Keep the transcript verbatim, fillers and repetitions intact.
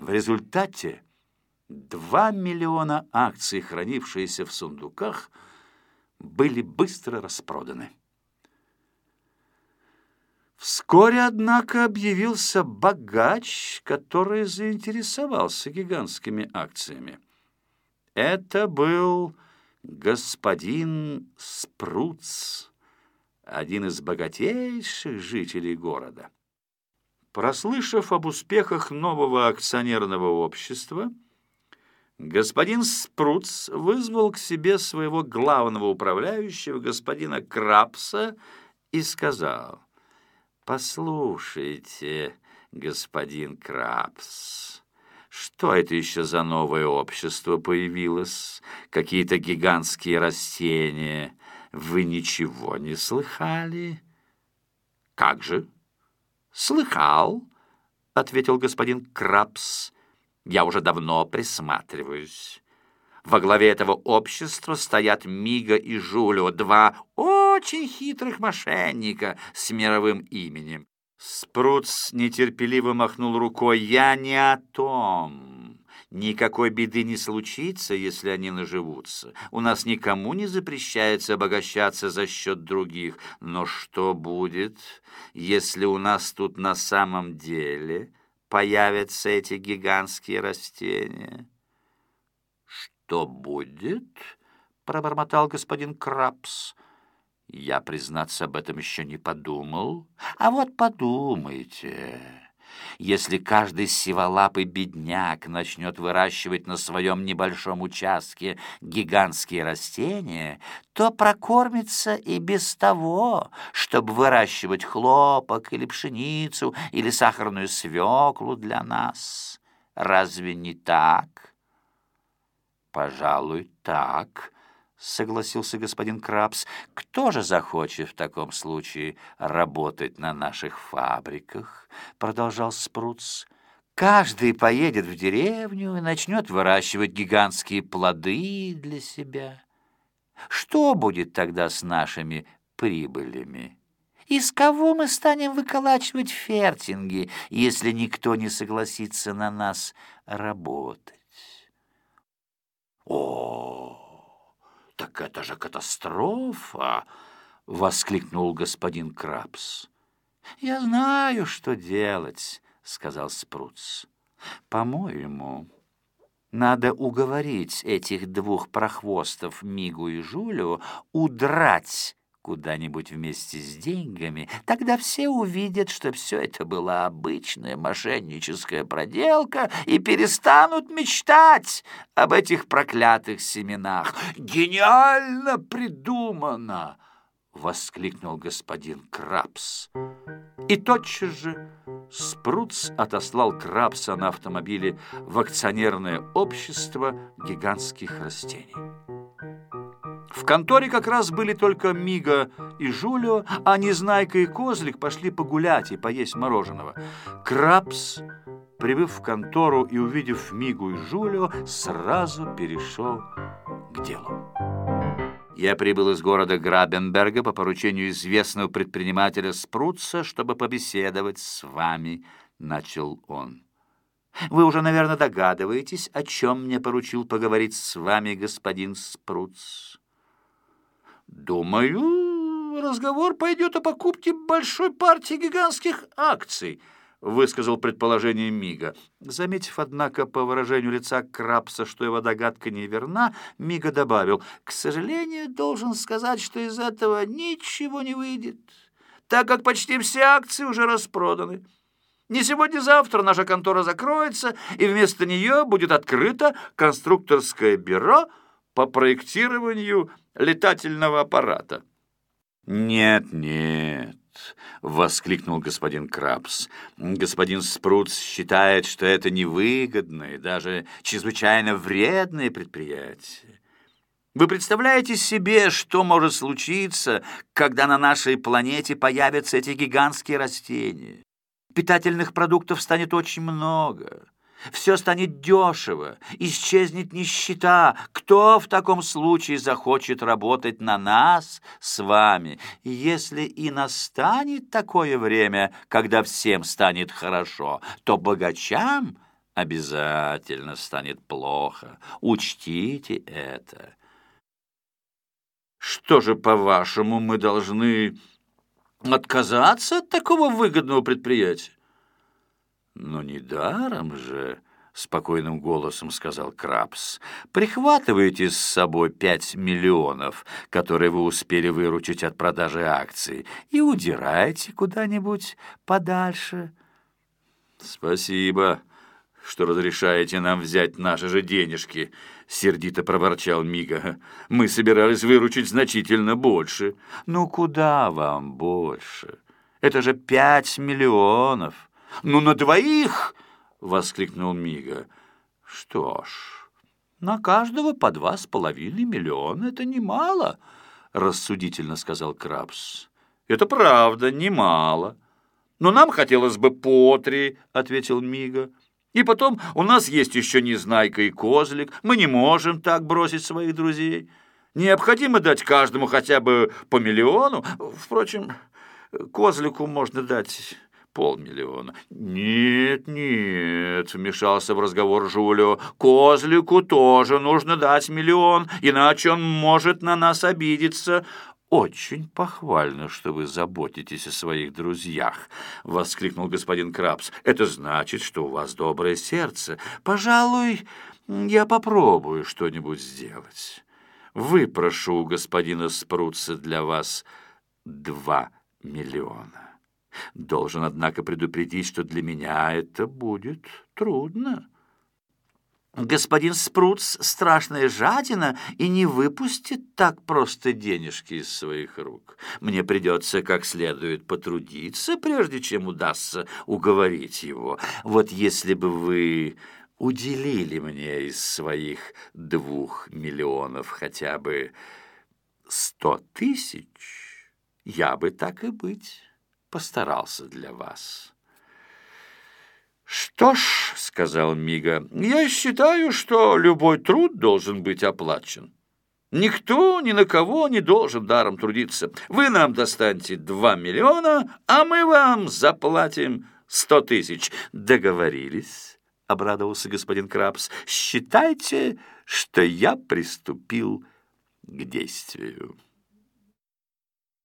В результате два миллиона акций, хранившиеся в сундуках, были быстро распроданы. Вскоре, однако, объявился богач, который заинтересовался гигантскими акциями. Это был господин Спруц, один из богатейших жителей города. Прослышав об успехах нового акционерного общества, господин Спруц вызвал к себе своего главного управляющего, господина Крабса, и сказал: «Послушайте, господин Крабс, что это еще за новое общество появилось? Какие-то гигантские растения. Вы ничего не слыхали?» «Как же? Слыхал», — ответил господин Крабс. «Я уже давно присматриваюсь. Во главе этого общества стоят Мига и Жулио, два очень хитрых мошенника с мировым именем». Спруц нетерпеливо махнул рукой. «Я не о том. Никакой беды не случится, если они наживутся. У нас никому не запрещается обогащаться за счет других. Но что будет, если у нас тут на самом деле появятся эти гигантские растения?» «Что будет?» — пробормотал господин Крабс. «Я, признаться, об этом еще не подумал. А вот подумайте. Если каждый сиволапый бедняк начнет выращивать на своем небольшом участке гигантские растения, то прокормится и без того, чтобы выращивать хлопок или пшеницу или сахарную свеклу для нас. Разве не так?» «Пожалуй, так», — согласился господин Крабс. «Кто же захочет в таком случае работать на наших фабриках?» — продолжал Спруц. «Каждый поедет в деревню и начнет выращивать гигантские плоды для себя. Что будет тогда с нашими прибылями? Из кого мы станем выколачивать фертинги, если никто не согласится на нас работать?» «О, так это же катастрофа!» — воскликнул господин Крабс. «Я знаю, что делать», — сказал Спруц. «По-моему, надо уговорить этих двух прохвостов Мигу и Жулио удрать куда-нибудь вместе с деньгами. Тогда все увидят, что все это была обычная мошенническая проделка и перестанут мечтать об этих проклятых семенах». «Гениально придумано!» — воскликнул господин Крабс. И тотчас же Спруц отослал Крабса на автомобиле в акционерное общество гигантских растений. В конторе как раз были только Мига и Жулио, а Незнайка и Козлик пошли погулять и поесть мороженого. Крабс, прибыв в контору и увидев Мигу и Жулио, сразу перешел к делу. «Я прибыл из города Грабенберга по поручению известного предпринимателя Спруца, чтобы побеседовать с вами», — начал он. «Вы уже, наверное, догадываетесь, о чем мне поручил поговорить с вами господин Спруц». «Думаю, разговор пойдет о покупке большой партии гигантских акций», — высказал предположение Мига. Заметив, однако, по выражению лица Крабса, что его догадка неверна, Мига добавил: «К сожалению, должен сказать, что из этого ничего не выйдет, так как почти все акции уже распроданы. Не сегодня-завтра наша контора закроется, и вместо нее будет открыто конструкторское бюро по проектированию летательного аппарата». «Нет, нет», — воскликнул господин Крабс. «Господин Спруц считает, что это невыгодное, даже чрезвычайно вредное предприятие. Вы представляете себе, что может случиться, когда на нашей планете появятся эти гигантские растения? Питательных продуктов станет очень много. Все станет дешево, исчезнет нищета. Кто в таком случае захочет работать на нас с вами? Если и настанет такое время, когда всем станет хорошо, то богачам Обязательно станет плохо. Учтите это. Что же, по-вашему, мы должны отказаться от такого выгодного предприятия? Но недаром же, — спокойным голосом сказал Крабс, — прихватываете с собой пять миллионов, которые вы успели выручить от продажи акций, и удирайте куда-нибудь подальше. Спасибо, что разрешаете нам взять наши же денежки, — сердито проворчал Мига. Мы собирались выручить значительно больше. Ну куда вам больше? Это же пять миллионов. Ну на двоих! — воскликнул Мига. Что ж, на каждого по два с половиной миллиона — это немало, — рассудительно сказал Крабс. Это правда, немало. Но нам хотелось бы по три, — ответил Мига. И потом у нас есть еще Незнайка и Козлик. Мы не можем так бросить своих друзей. Необходимо дать каждому хотя бы по миллиону. Впрочем, Козлику можно дать полмиллиона. «Нет, нет», — вмешался в разговор Жулио, — «Козлику тоже нужно дать миллион, иначе он может на нас обидеться». «Очень похвально, что вы заботитесь о своих друзьях», — воскликнул господин Крабс. «Это значит, что у вас доброе сердце. Пожалуй, я попробую что-нибудь сделать. Выпрошу у господина Спрутса для вас два миллиона. Должен, однако, предупредить, что для меня это будет трудно». «Господин Спрутс — страшная жадина и не выпустит так просто денежки из своих рук. Мне придется как следует потрудиться, прежде чем удастся уговорить его. Вот если бы вы уделили мне из своих двух миллионов хотя бы сто тысяч, я бы, так и быть, постарался для вас». «Что ж, — сказал Мига, — я считаю, что любой труд должен быть оплачен. Никто ни на кого не должен даром трудиться. Вы нам достаньте два миллиона, а мы вам заплатим сто тысяч. Договорились?» — обрадовался господин Крабс. «Считайте, что я приступил к действию».